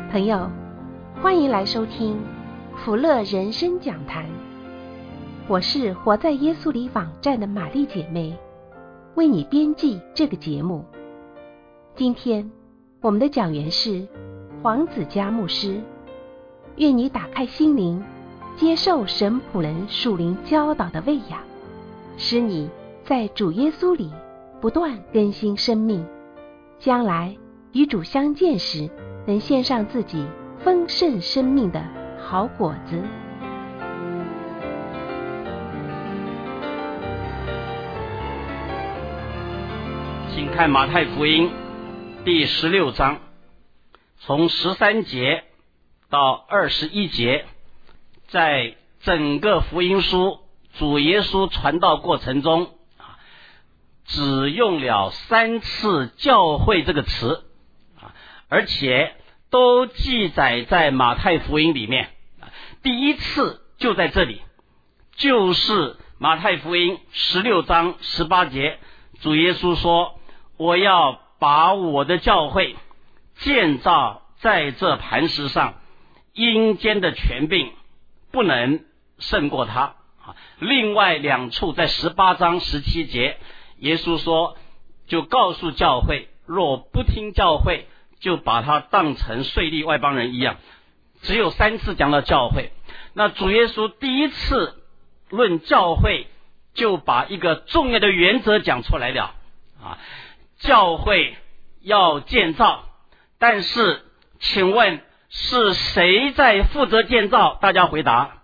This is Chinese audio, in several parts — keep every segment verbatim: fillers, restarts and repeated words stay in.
朋友，欢迎来收听福乐人生讲坛。我是活在耶稣里网站的玛丽姐妹，为你编辑这个节目。今天我们的讲员是黄子嘉牧师，愿你打开心灵，接受神仆人属灵教导的喂养，使你在主耶稣里不断更新生命，将来与主相见时，能献上自己丰盛生命的好果子。 请看马太福音第十六章，从十三节到二十一节，在整个福音书主耶稣传道过程中，只用了三次教会这个词，而且都记载在马太福音里面。第一次就在这里，就是马太福音十六章十八节，主耶稣说，我要把我的教会建造在这磐石上，阴间的权柄不能胜过他。另外两处在十八章十七节，耶稣说，就告诉教会，若不听教会，就把他当成税吏外邦人一样。只有三次讲到教会。那主耶稣第一次论教会，就把一个重要的原则讲出来了啊，教会要建造，但是请问是谁在负责建造？大家回答。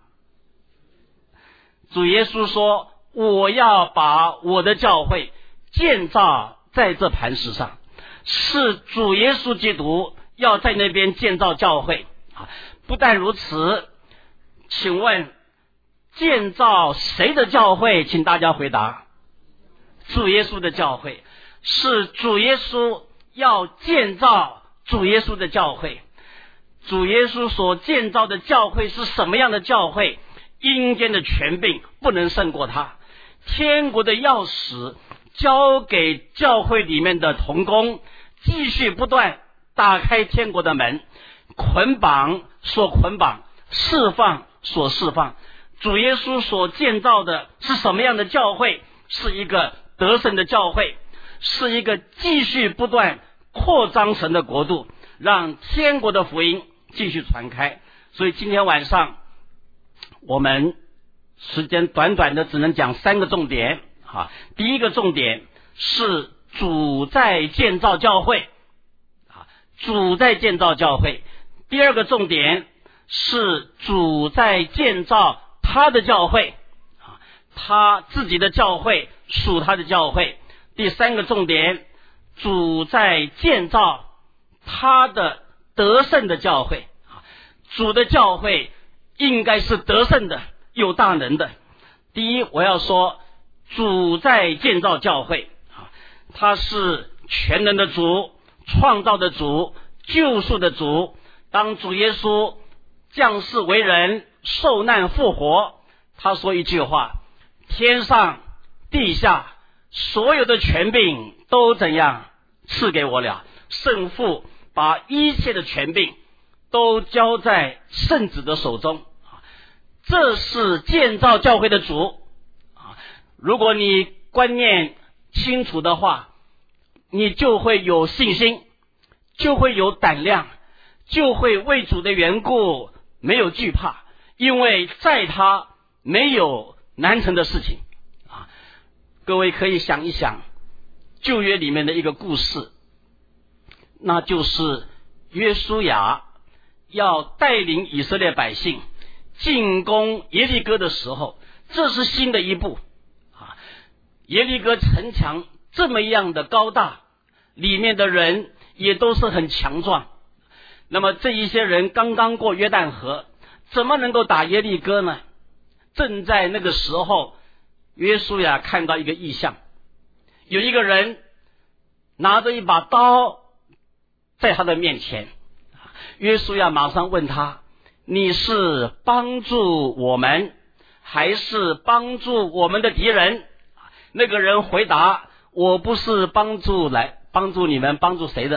主耶稣说，我要把我的教会建造在这磐石上，是主耶稣基督要在那边建造教会。不但如此，请问建造谁的教会？请大家回答。主耶稣的教会，是主耶稣要建造主耶稣的教会。主耶稣所建造的教会是什么样的教会？阴间的权柄不能胜过他，天国的钥匙交给教会里面的同工，继续不断打开天国的门，捆绑所捆绑，释放所释放。主耶稣所建造的是什么样的教会？是一个得胜的教会，是一个继续不断扩张神的国度，让天国的福音继续传开。所以今天晚上我们时间短短的，只能讲三个重点。第一个重点是主在建造教会，主在建造教会。第二个重点是主在建造他的教会，他自己的教会属他的教会。第三个重点，主在建造他的得胜的教会。主的教会应该是得胜的，有大能的。第一，我要说主在建造教会，他是全能的主，创造的主，救赎的主。当主耶稣降世为人，受难复活，他说一句话，天上地下所有的权柄都怎样赐给我了。圣父把一切的权柄都交在圣子的手中，这是建造教会的主。如果你观念清楚的话，你就会有信心，就会有胆量，就会为主的缘故没有惧怕，因为在他没有难成的事情啊。各位可以想一想旧约里面的一个故事，那就是约书亚要带领以色列百姓进攻耶利哥的时候，这是新的一步啊。耶利哥城墙这么样的高大，里面的人也都是很强壮。那么这一些人刚刚过约旦河，怎么能够打耶利哥呢？正在那个时候，约书亚看到一个异象，有一个人拿着一把刀在他的面前。约书亚马上问他，你是帮助我们还是帮助我们的敌人？那个人回答，我不是帮助来帮助你们，帮助谁的？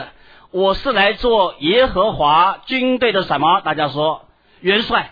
我是来做耶和华军队的什么？大家说元帅。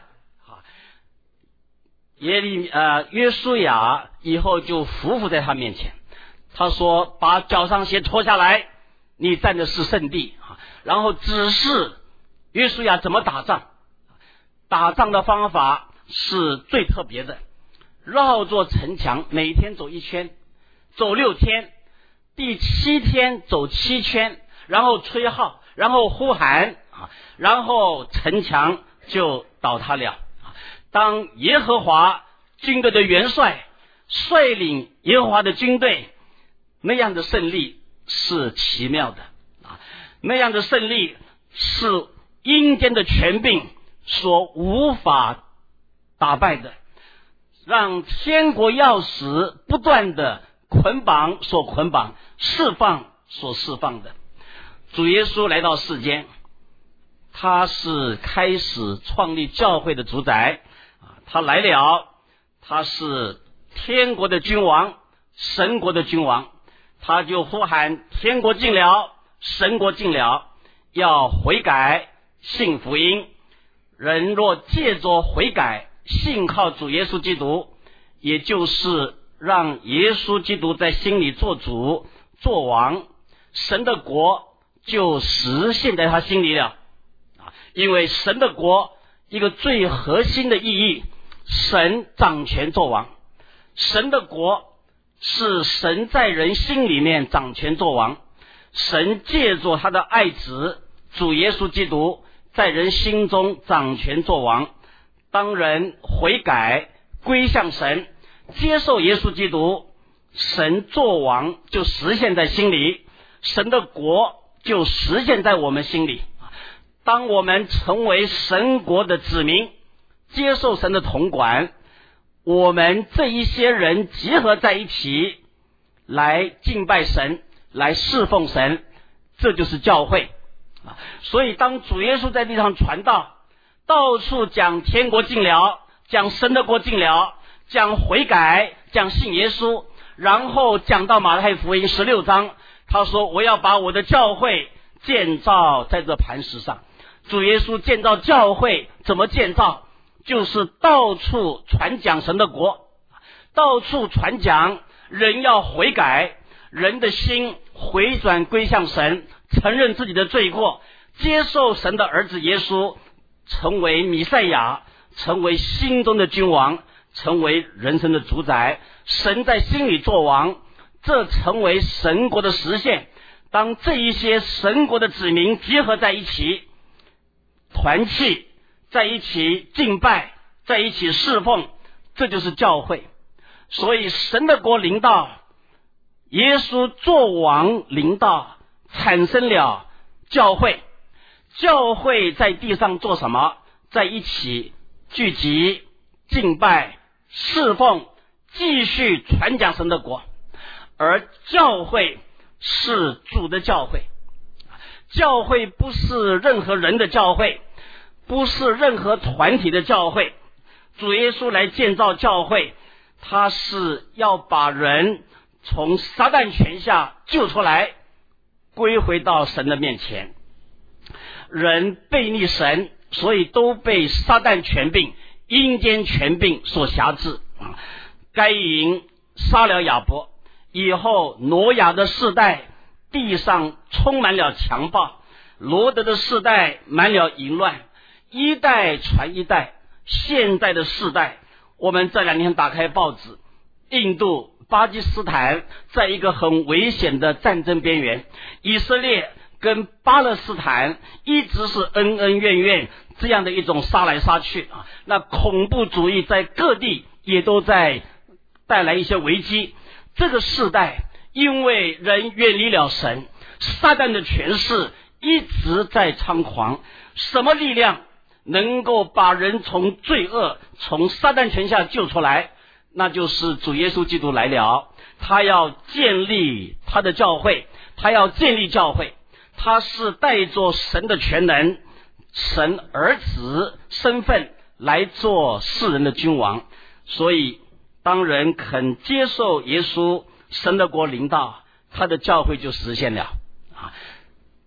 耶利呃约书亚以后就匍匐在他面前，他说把脚上鞋脱下来，你站的是圣地啊。然后指示约书亚怎么打仗，打仗的方法是最特别的，绕座城墙每天走一圈，走六天，第七天走七圈，然后吹号，然后呼喊啊，然后城墙就倒塌了。当耶和华军队的元帅率领耶和华的军队，那样的胜利是奇妙的啊！那样的胜利是阴间的权柄所无法打败的，让天国钥匙不断的捆绑所捆绑，释放所释放的。主耶稣来到世间，他是开始创立教会的主宰啊！他来了，他是天国的君王，神国的君王，他就呼喊天国近了，神国近了，要悔改信福音。人若借着悔改信靠主耶稣基督，也就是让耶稣基督在心里做主做王，神的国就实现在他心里了啊！因为神的国一个最核心的意义，神掌权作王，神的国是神在人心里面掌权作王，神借着他的爱子主耶稣基督在人心中掌权作王。当人悔改归向神，接受耶稣基督，神作王就实现在心里，神的国就实现在我们心里。当我们成为神国的子民，接受神的统管，我们这一些人集合在一起来敬拜神，来侍奉神，这就是教会。所以当主耶稣在地上传道，到处讲天国近了，讲神的国近了，讲悔改，讲信耶稣，然后讲到马太福音十六章，他说我要把我的教会建造在这磐石上。主耶稣建造教会怎么建造？就是到处传讲神的国，到处传讲人要悔改，人的心回转归向神，承认自己的罪过，接受神的儿子耶稣，成为弥赛亚，成为心中的君王，成为人生的主宰，神在心里作王，这成为神国的实现。当这一些神国的子民结合在一起，团契在一起敬拜，在一起侍奉，这就是教会。所以神的国临到，耶稣作王临到，产生了教会。教会在地上做什么？在一起聚集敬拜侍奉，继续传讲神的国。而教会是主的教会，教会不是任何人的教会，不是任何团体的教会。主耶稣来建造教会，他是要把人从撒旦权下救出来，归回到神的面前。人背逆神，所以都被撒旦权柄、阴间权柄所辖制。该隐杀了亚伯以后，挪亚的世代地上充满了强暴，罗得的世代满了淫乱，一代传一代。现在的世代，我们这两天打开报纸，印度、巴基斯坦在一个很危险的战争边缘，以色列跟巴勒斯坦一直是恩恩怨怨，这样的一种杀来杀去啊。那恐怖主义在各地也都在带来一些危机。这个世代因为人远离了神，撒旦的权势一直在猖狂。什么力量能够把人从罪恶、从撒旦权下救出来？那就是主耶稣基督来了，他要建立他的教会，他要建立教会，他是带着神的全能、神儿子身份来做世人的君王。所以当人肯接受耶稣，神的国临到，他的教会就实现了啊。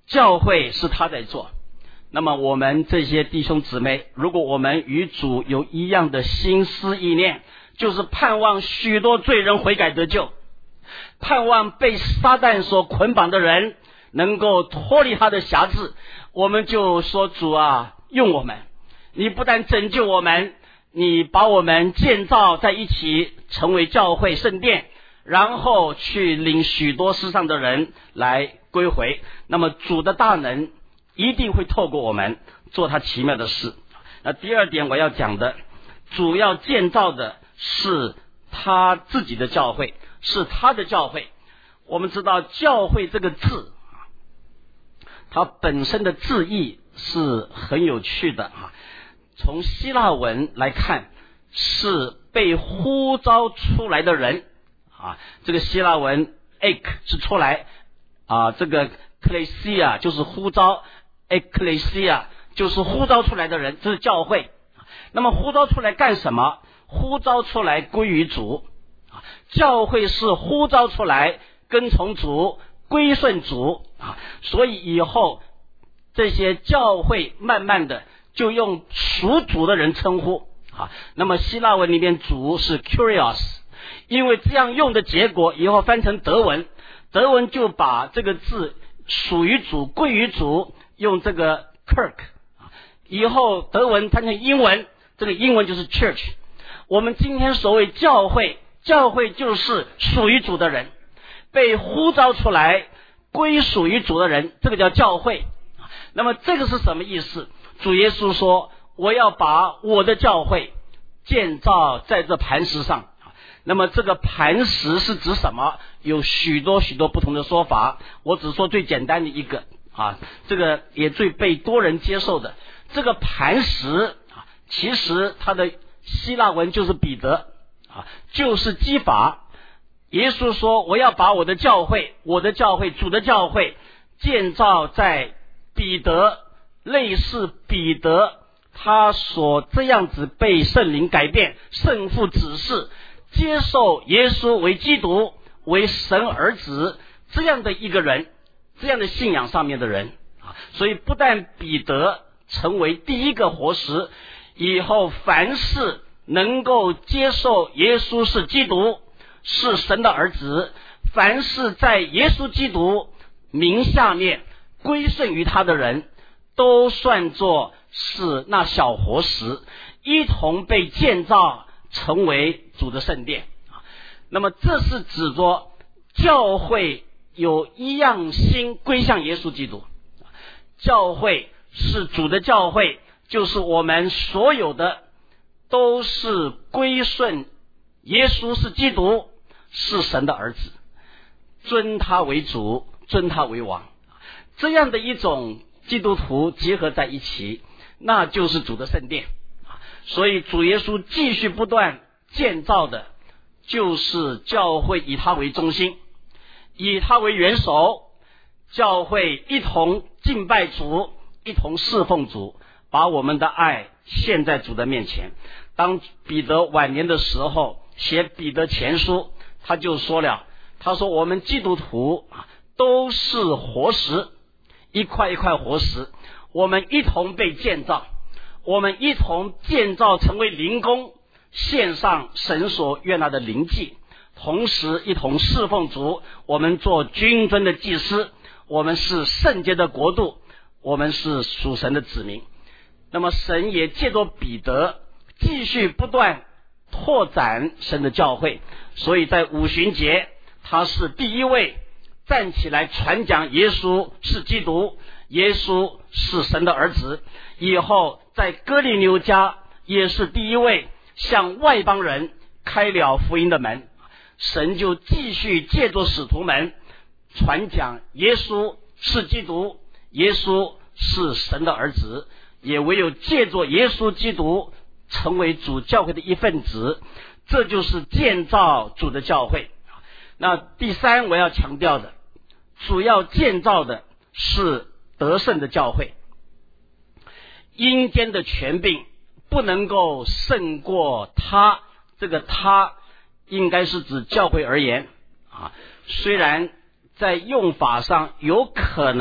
教会是他在做。那么我们这些弟兄姊妹，如果我们与主有一样的心思意念，就是盼望许多罪人悔改得救，盼望被撒旦所捆绑的人能够脱离他的辖制，我们就说主啊，用我们，你不但拯救我们，你把我们建造在一起，成为教会圣殿，然后去领许多世上的人来归回。那么主的大能一定会透过我们做他奇妙的事。那第二点我要讲的，主要建造的是他自己的教会，是他的教会。我们知道教会这个字，它本身的字义是很有趣的啊。从希腊文来看，是被呼召出来的人啊。这个希腊文 ek 是出来啊，这个 klesia 就是呼召， ekklesia 就是呼召出来的人，这是教会。那么呼召出来干什么？呼召出来归于主。教会是呼召出来跟从主，归顺主啊。所以以后这些教会慢慢的就用属主的人称呼啊。那么希腊文里面主是 kurios， 因为这样用的结果，以后翻成德文，德文就把这个字属于主，归于主，用这个 kirk， 以后德文翻成英文，这个英文就是 church。 我们今天所谓教会，教会就是属于主的人，被呼召出来归属于主的人，这个叫教会。那么这个是什么意思？主耶稣说，我要把我的教会建造在这磐石上。那么这个磐石是指什么？有许多许多不同的说法，我只说最简单的一个啊，这个也最被多人接受的。这个磐石啊，其实它的希腊文就是彼得啊，就是基法。耶稣说，我要把我的教会，我的教会，主的教会建造在彼得，类似彼得他所这样子被圣灵改变，圣父指示，接受耶稣为基督，为神儿子，这样的一个人，这样的信仰上面的人啊。所以不但彼得成为第一个活石，以后凡是能够接受耶稣是基督，是神的儿子，凡是在耶稣基督名下面归顺于他的人，都算作是那小活石，一同被建造成为主的圣殿。那么这是指着教会有一样心归向耶稣基督，教会是主的教会，就是我们所有的都是归顺耶稣是基督，是神的儿子，尊他为主，尊他为王，这样的一种基督徒结合在一起，那就是主的圣殿。所以主耶稣继续不断建造的就是教会，以他为中心，以他为元首，教会一同敬拜主，一同侍奉主，把我们的爱献在主的面前。当彼得晚年的时候写彼得前书，他就说了，他说我们基督徒都是活石，一块一块活石，我们一同被建造，我们一同建造成为灵宫，献上神所悦纳的灵祭，同时一同侍奉主，我们做君尊的祭司，我们是圣洁的国度，我们是属神的子民。那么神也借着彼得继续不断拓展神的教会，所以在五旬节他是第一位站起来传讲耶稣是基督，耶稣是神的儿子。以后在哥林流家也是第一位向外邦人开了福音的门，神就继续借着使徒们传讲耶稣是基督，耶稣是神的儿子，也唯有借着耶稣基督成为主教会的一份子，这就是建造主的教会。那第三我要强调的，主要建造的是得胜的教会。阴间的权柄不能够胜过他，这个他应该是指教会而言啊。虽然在用法上有可能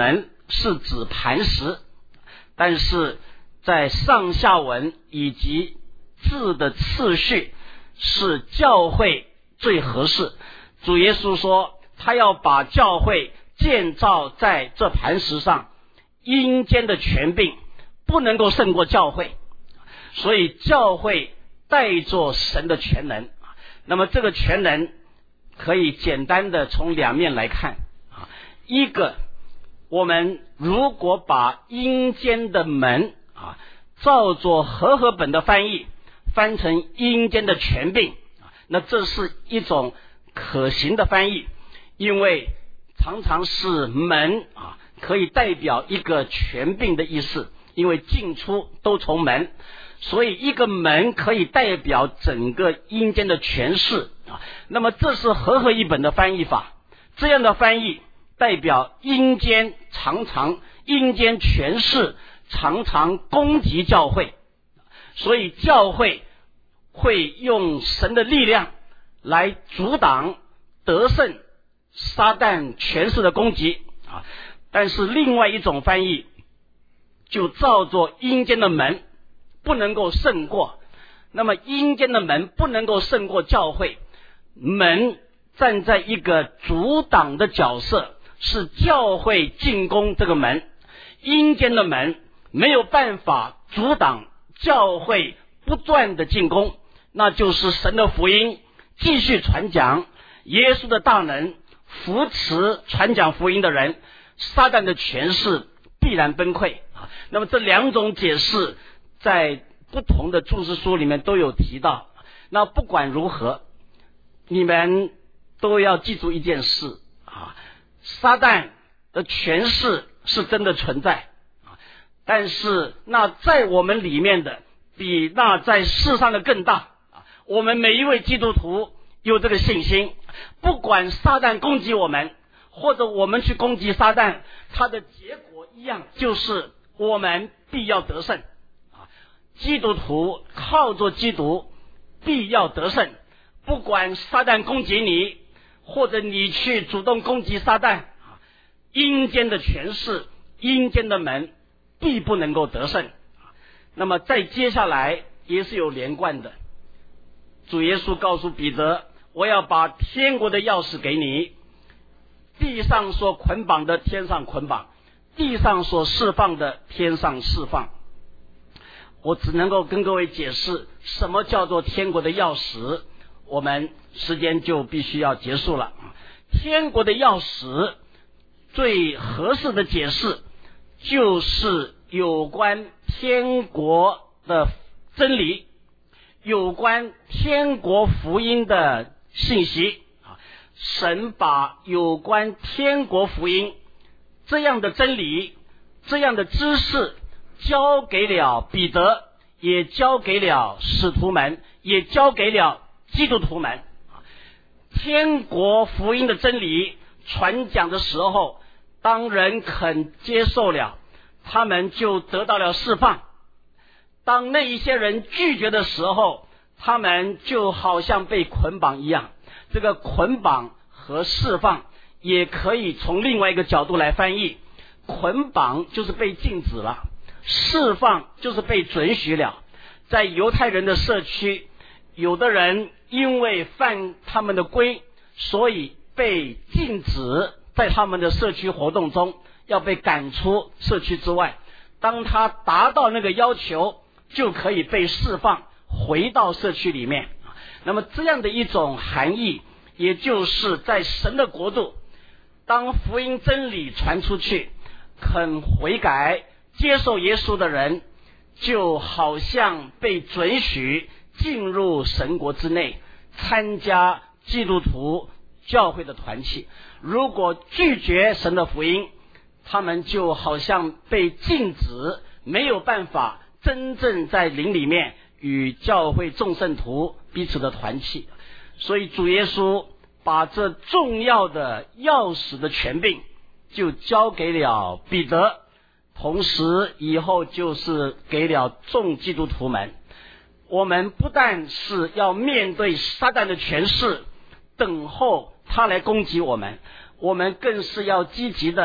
是指磐石，但是在上下文以及字的次序是教会最合适。主耶稣说他要把教会建造在这磐石上，阴间的权柄不能够胜过教会，所以教会带着神的全能。那么这个全能可以简单的从两面来看，一个，我们如果把阴间的门啊，照着和合本的翻译翻成阴间的权柄，那这是一种可行的翻译，因为常常是门啊，可以代表一个权柄的意思，因为进出都从门，所以一个门可以代表整个阴间的权势啊。那么这是和合译本的翻译法，这样的翻译代表阴间常常阴间权势常常攻击教会，所以教会会用神的力量来阻挡得胜撒旦权势的攻击啊。但是另外一种翻译就照作阴间的门不能够胜过，那么阴间的门不能够胜过教会，门站在一个阻挡的角色，是教会进攻这个门，阴间的门没有办法阻挡教会不断的进攻，那就是神的福音继续传讲，耶稣的大能扶持传讲福音的人，撒旦的权势必然崩溃。那么这两种解释在不同的注释书里面都有提到。那不管如何，你们都要记住一件事啊，撒旦的权势是真的存在，但是那在我们里面的比那在世上的更大。我们每一位基督徒有这个信心，不管撒旦攻击我们，或者我们去攻击撒旦，它的结果一样，就是我们必要得胜。基督徒靠着基督必要得胜，不管撒旦攻击你，或者你去主动攻击撒旦，阴间的权势，阴间的门必不能够得胜。那么再接下来也是有连贯的，主耶稣告诉彼得，我要把天国的钥匙给你，地上所捆绑的天上捆绑，地上所释放的天上释放。我只能够跟各位解释什么叫做天国的钥匙，我们时间就必须要结束了。天国的钥匙最合适的解释就是有关天国的真理，有关天国福音的信息。神把有关天国福音这样的真理，这样的知识交给了彼得，也交给了使徒们，也交给了基督徒们。天国福音的真理传讲的时候，当人肯接受了，他们就得到了释放。当那一些人拒绝的时候，他们就好像被捆绑一样。这个捆绑和释放也可以从另外一个角度来翻译，捆绑就是被禁止了，释放就是被准许了。在犹太人的社区，有的人因为犯他们的规，所以被禁止在他们的社区活动中，要被赶出社区之外。当他达到那个要求，就可以被释放回到社区里面。那么这样的一种含义，也就是在神的国度，当福音真理传出去，肯悔改接受耶稣的人，就好像被准许进入神国之内，参加基督徒教会的团契。如果拒绝神的福音，他们就好像被禁止，没有办法真正在灵里面与教会众圣徒彼此的团契。所以主耶稣把这重要的钥匙的权柄就交给了彼得，同时以后就是给了众基督徒们。我们不但是要面对撒旦的权势，等候他来攻击我们，我们更是要积极的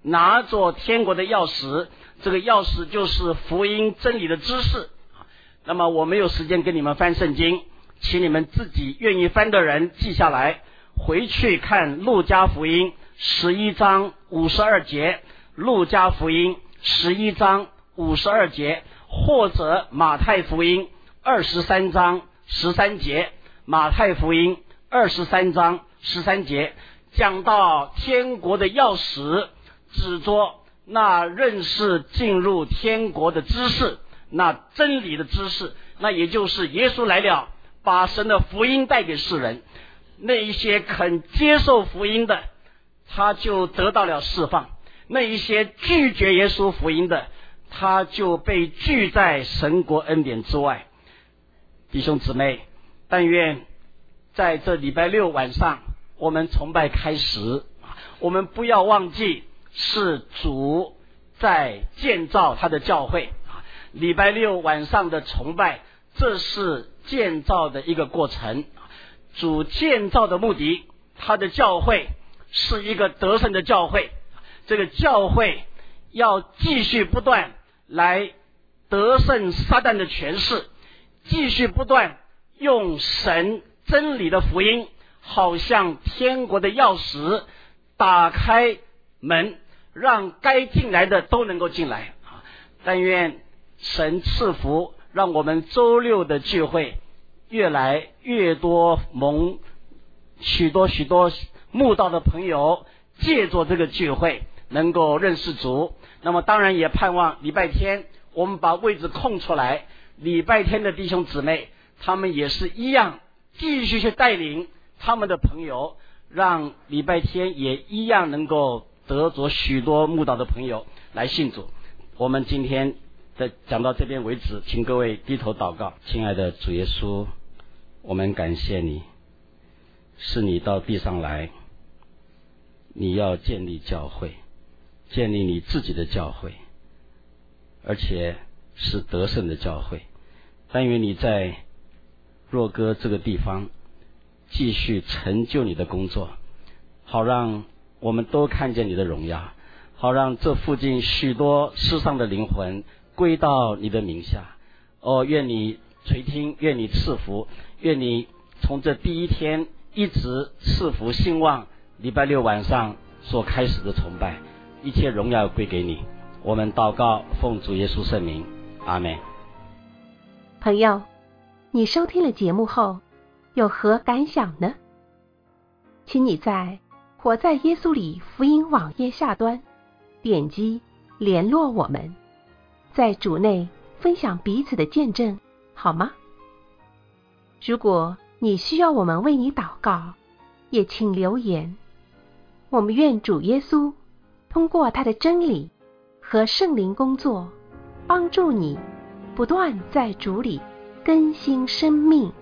拿着天国的钥匙，这个钥匙就是福音真理的知识。那么我没有时间跟你们翻圣经，请你们自己愿意翻的人记下来，回去看路加福音十一章五十二节，路加福音十一章五十二节，或者马太福音二十三章十三节，马太福音二十三章十三节讲到天国的钥匙，指着那认识进入天国的知识，那真理的知识，那也就是耶稣来了，把神的福音带给世人，那一些肯接受福音的，他就得到了释放，那一些拒绝耶稣福音的，他就被拒在神国恩典之外。弟兄姊妹，但愿在这礼拜六晚上我们崇拜开始，我们不要忘记是主在建造他的教会。礼拜六晚上的崇拜，这是建造的一个过程。主建造的目的，他的教会是一个得胜的教会，这个教会要继续不断来得胜撒旦的权势，继续不断用神真理的福音，好像天国的钥匙，打开门，让该进来的都能够进来。但愿神赐福，让我们周六的聚会越来越多，蒙许多许多慕道的朋友借着这个聚会能够认识主。那么当然也盼望礼拜天我们把位置空出来，礼拜天的弟兄姊妹他们也是一样继续去带领他们的朋友，让礼拜天也一样能够得着许多慕道的朋友来信主。我们今天的讲到这边为止，请各位低头祷告。亲爱的主耶稣，我们感谢你，是你到地上来，你要建立教会，建立你自己的教会，而且是得胜的教会。但愿你在若歌这个地方继续成就你的工作，好让我们都看见你的荣耀，好让这附近许多世上的灵魂归到你的名下。哦，愿你垂听，愿你赐福，愿你从这第一天一直赐福兴旺礼拜六晚上所开始的崇拜，一切荣耀归给你。我们祷告奉主耶稣圣名，阿们。 朋友，你收听了节目后有何感想呢？请你在活在耶稣里福音网页下端点击联络我们，在主内分享彼此的见证，好吗？如果你需要我们为你祷告，也请留言。我们愿主耶稣通过他的真理和圣灵工作，帮助你不断在主里更新生命。